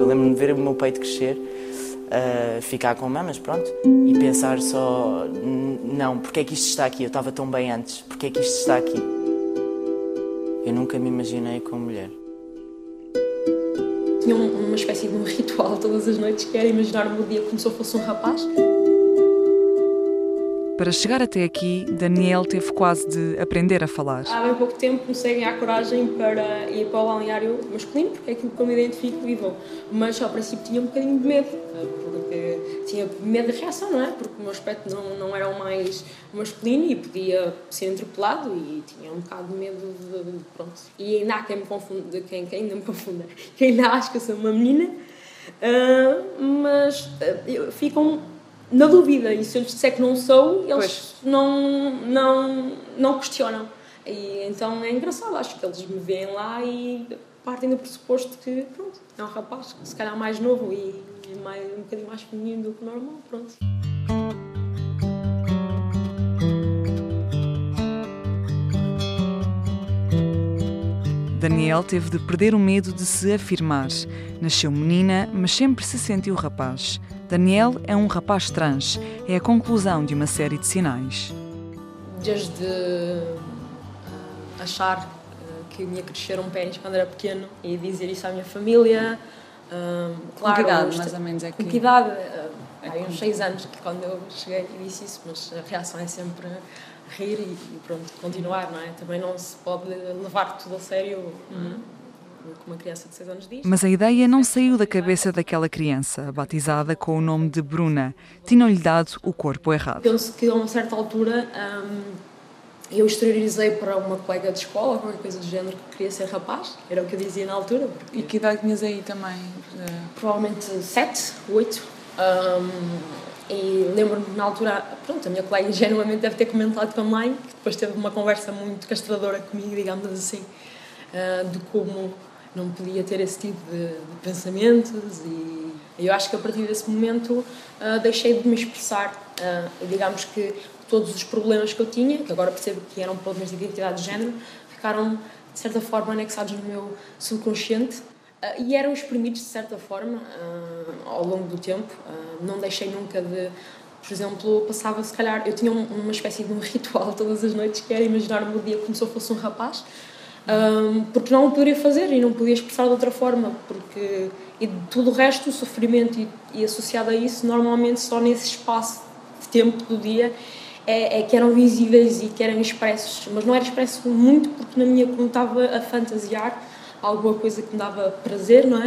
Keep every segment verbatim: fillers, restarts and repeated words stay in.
lembro-me de ver o meu peito crescer, uh, ficar com mamas, pronto, e pensar só, não, porque é que isto está aqui? Eu estava tão bem antes, porque é que isto está aqui? Eu nunca me imaginei como mulher. Tinha uma espécie de um ritual todas as noites, que era imaginar o meu dia como se eu fosse um rapaz. Para chegar até aqui, Daniel teve quase de aprender a falar. Há bem pouco tempo comecei a ganhar coragem para ir para o balneário masculino, porque é aquilo que eu me identifico e vou. Mas ao princípio tinha um bocadinho de medo, porque tinha medo da reação, não é? Porque o meu aspecto não, não era o mais masculino e podia ser interpelado e tinha um bocado de medo de, de pronto. E ainda há quem me confunda, quem, quem ainda me confunda, quem ainda acha que eu sou uma menina, uh, mas uh, ficam na dúvida, e se eu lhes disser que não sou, eles não, não, não questionam. E então é engraçado, acho que eles me veem lá e partem do pressuposto que, pronto, é um rapaz, se calhar mais novo e mais, um bocadinho mais feminino do que normal, pronto. Daniel teve de perder o medo de se afirmar. Nasceu menina, mas sempre se sentiu rapaz. Daniel é um rapaz trans. É a conclusão de uma série de sinais. Desde achar que me ia crescer um pênis quando era pequeno e dizer isso à minha família. Um, claro, com que idade, mais ou menos? É que... Com que idade? Uh, há uns seis anos que quando eu cheguei e disse isso, mas a reação é sempre rir e, e pronto, continuar, não é? Também não se pode levar tudo a sério. Uhum. Como uma criança de seis anos diz. Mas a ideia não saiu da cabeça daquela criança, batizada com o nome de Bruna. Tinham-lhe dado o corpo errado. Penso que a uma certa altura um, eu exteriorizei para uma colega de escola, qualquer coisa do género, que queria ser rapaz, era o que eu dizia na altura. Porque... E que idade tinhas aí também? Provavelmente sete, oito. Um, e lembro-me na altura, pronto, a minha colega ingenuamente deve ter comentado com a mãe, que depois teve uma conversa muito castradora comigo, digamos assim, uh, de como não podia ter esse tipo de, de pensamentos e eu acho que a partir desse momento uh, deixei de me expressar uh, e digamos que todos os problemas que eu tinha, que agora percebo que eram problemas de identidade de género, ficaram de certa forma anexados no meu subconsciente uh, e eram exprimidos de certa forma uh, ao longo do tempo. Uh, não deixei nunca de, por exemplo, passava se calhar, eu tinha um, uma espécie de um ritual todas as noites que era imaginar o meu dia como se eu fosse um rapaz. Um, porque não o poderia fazer e não podia expressar de outra forma, porque e de tudo o resto, o sofrimento e, e associado a isso, normalmente só nesse espaço de tempo do dia é, é que eram visíveis e que eram expressos, mas não era expresso muito porque na minha como estava a fantasiar alguma coisa que me dava prazer, não é?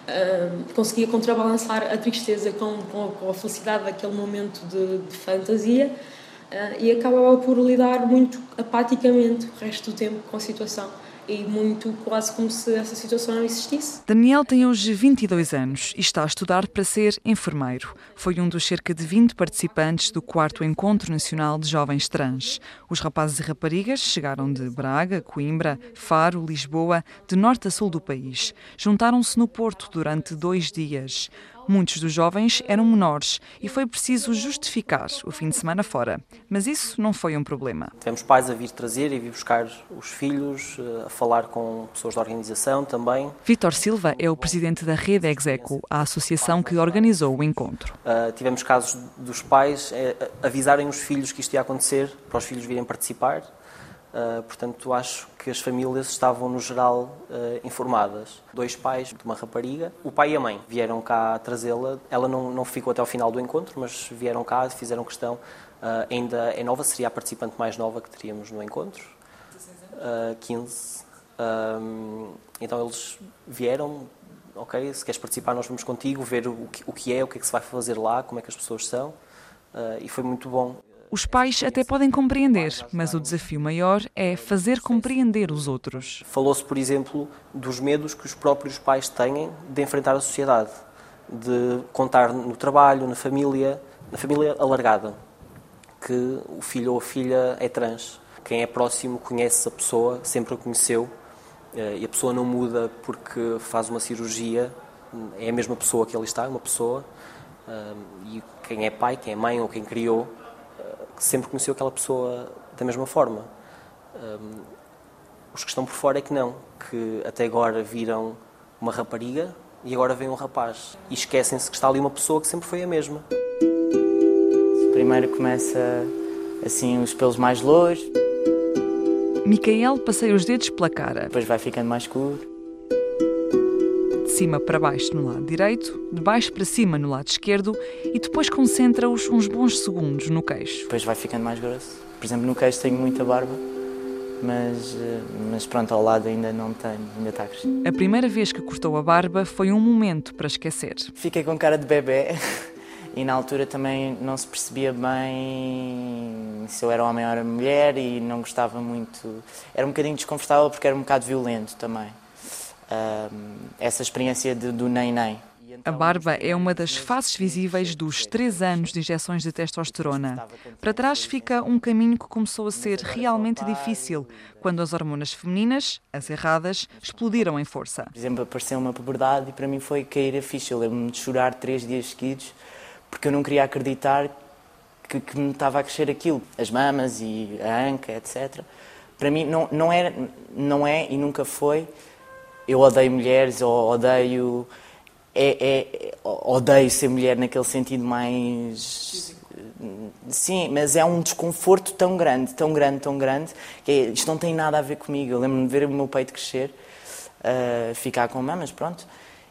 Um, conseguia contrabalançar a tristeza com, com, a, com a felicidade daquele momento de, de fantasia uh, e acabava por lidar muito apaticamente o resto do tempo com a situação. E muito quase como se essa situação não existisse. Daniel tem hoje vinte e dois anos e está a estudar para ser enfermeiro. Foi um dos cerca de vinte participantes do quarto Encontro Nacional de Jovens Trans. Os rapazes e raparigas chegaram de Braga, Coimbra, Faro, Lisboa, de norte a sul do país. Juntaram-se no Porto durante dois dias. Muitos dos jovens eram menores e foi preciso justificar o fim de semana fora. Mas isso não foi um problema. Tivemos pais a vir trazer e vir buscar os filhos, a falar com pessoas da organização também. Vítor Silva é o presidente da Rede Execo, a associação que organizou o encontro. Uh, tivemos casos dos pais eh, avisarem os filhos que isto ia acontecer, para os filhos virem participar. Uh, portanto, acho que as famílias estavam, no geral, uh, informadas. Dois pais de uma rapariga, o pai e a mãe, vieram cá trazê-la. Ela não, não ficou até ao final do encontro, mas vieram cá, fizeram questão. Uh, ainda é nova, seria a participante mais nova que teríamos no encontro. Uh, quinze. Uh, então eles vieram, ok, se queres participar nós vamos contigo, ver o que, o que é, o que é que se vai fazer lá, como é que as pessoas são. Uh, e foi muito bom. Os pais até podem compreender, mas o desafio maior é fazer compreender os outros. Falou-se, por exemplo, dos medos que os próprios pais têm de enfrentar a sociedade, de contar no trabalho, na família, na família alargada, que o filho ou a filha é trans. Quem é próximo conhece a pessoa, sempre a conheceu, e a pessoa não muda porque faz uma cirurgia, é a mesma pessoa que ali está, uma pessoa, e quem é pai, quem é mãe ou quem criou, que sempre conheceu aquela pessoa da mesma forma. Um, os que estão por fora é que não, que até agora viram uma rapariga e agora vem um rapaz. E esquecem-se que está ali uma pessoa que sempre foi a mesma. Primeiro começa assim os pelos mais louros. Micael passeia os dedos pela cara. Depois vai ficando mais escuro. De cima para baixo no lado direito, de baixo para cima no lado esquerdo e depois concentra-os uns bons segundos no queixo. Depois vai ficando mais grosso. Por exemplo, no queixo tenho muita barba, mas, mas pronto, ao lado ainda não tenho, ainda está a crescer. A primeira vez que cortou a barba foi um momento para esquecer. Fiquei com cara de bebê e na altura também não se percebia bem se eu era homem ou era mulher e não gostava muito. Era um bocadinho desconfortável porque era um bocado violento também. Um, essa experiência de, do nem-nem. A barba é uma das faces visíveis dos três anos de injeções de testosterona. Para trás fica um caminho que começou a ser realmente difícil, quando as hormonas femininas, as erradas, explodiram em força. Por exemplo, apareceu uma puberdade e para mim foi cair a ficha. Eu lembro-me de chorar três dias seguidos porque eu não queria acreditar que, que me estava a crescer aquilo. As mamas e a anca, etcétera. Para mim não, não, era, não é e nunca foi. Eu odeio mulheres ou odeio... É, é, odeio ser mulher naquele sentido mais... Sim, mas é um desconforto tão grande, tão grande, tão grande, que é, isto não tem nada a ver comigo. Eu lembro-me de ver o meu peito crescer, uh, ficar com mamas, pronto,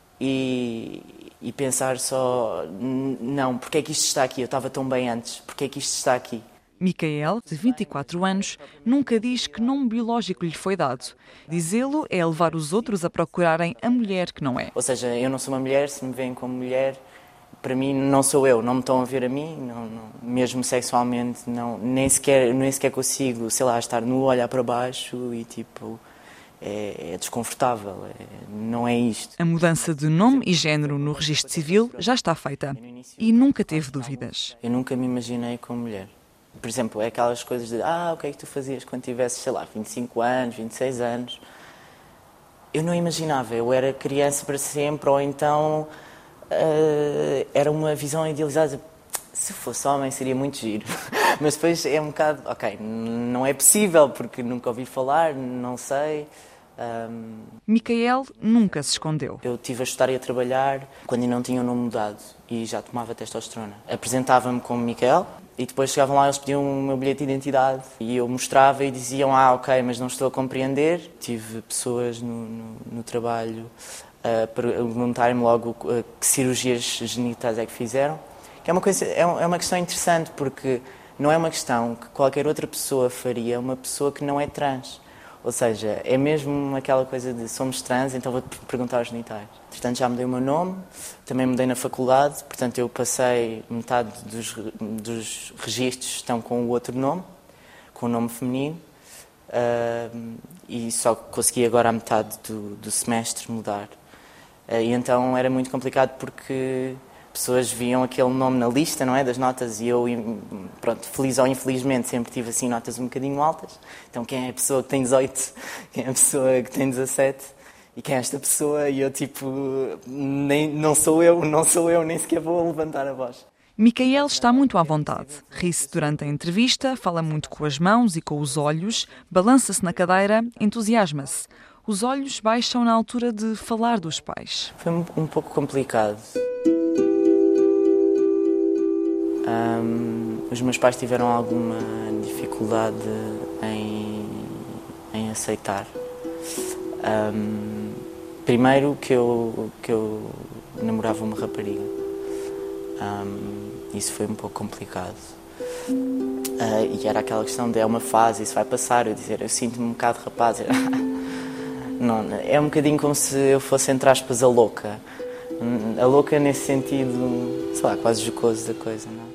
e, e pensar só, não, porque é que isto está aqui? Eu estava tão bem antes, porque é que isto está aqui? Micael, de vinte e quatro anos, nunca diz que nome biológico lhe foi dado. Dizê-lo é levar os outros a procurarem a mulher que não é. Ou seja, eu não sou uma mulher, se me veem como mulher, para mim não sou eu, não me estão a ver a mim, não, não, mesmo sexualmente, não, nem, sequer, nem sequer consigo, sei lá, estar nu, olhar para baixo e tipo... É, é desconfortável, é, não é isto. A mudança de nome e género no registro civil já está feita e nunca teve dúvidas. Eu nunca me imaginei como mulher. Por exemplo, é aquelas coisas de ah, o que é que tu fazias quando tivesses, sei lá, vinte e cinco anos, vinte e seis anos. Eu não imaginava, eu era criança para sempre, ou então uh, era uma visão idealizada. Se fosse homem seria muito giro, mas depois é um bocado, ok, não é possível porque nunca ouvi falar, não sei. Um... Micael nunca se escondeu. Eu estive a estudar e a trabalhar quando ainda não tinha o nome mudado e já tomava testosterona. Apresentava-me como Micael e depois chegavam lá e eles pediam o meu bilhete de identidade e eu mostrava e diziam, ah, ok, mas não estou a compreender. Tive pessoas no, no, no trabalho a perguntarem-me logo que cirurgias genitais é que fizeram. Que é uma coisa, é uma questão interessante porque não é uma questão que qualquer outra pessoa faria, uma pessoa que não é trans. Ou seja, é mesmo aquela coisa de somos trans, então vou-te perguntar os genitais. Portanto, já mudei o meu nome, também mudei na faculdade, portanto eu passei metade dos, dos registros estão com o outro nome, com o nome feminino, uh, e só consegui agora a metade do, do semestre mudar. Uh, e então era muito complicado porque pessoas viam aquele nome na lista, não é, das notas, e eu, pronto, feliz ou infelizmente, sempre tive assim notas um bocadinho altas. Então quem é a pessoa que tem dezoito, quem é a pessoa que tem dezassete, e quem é esta pessoa? E eu tipo, nem, não sou eu, não sou eu, nem sequer vou levantar a voz. Micael está muito à vontade. Ri-se durante a entrevista, fala muito com as mãos e com os olhos, balança-se na cadeira, entusiasma-se. Os olhos baixam na altura de falar dos pais. Foi um, um pouco complicado. Um, os meus pais tiveram alguma dificuldade em, em aceitar. Um, primeiro que eu, que eu namorava uma rapariga. Um, isso foi um pouco complicado. Uh, e era aquela questão de é uma fase, isso vai passar. Eu dizer, eu sinto-me um bocado rapaz. Não, é um bocadinho como se eu fosse, entre aspas, a louca. A louca nesse sentido, sei lá, quase jocoso da coisa, não?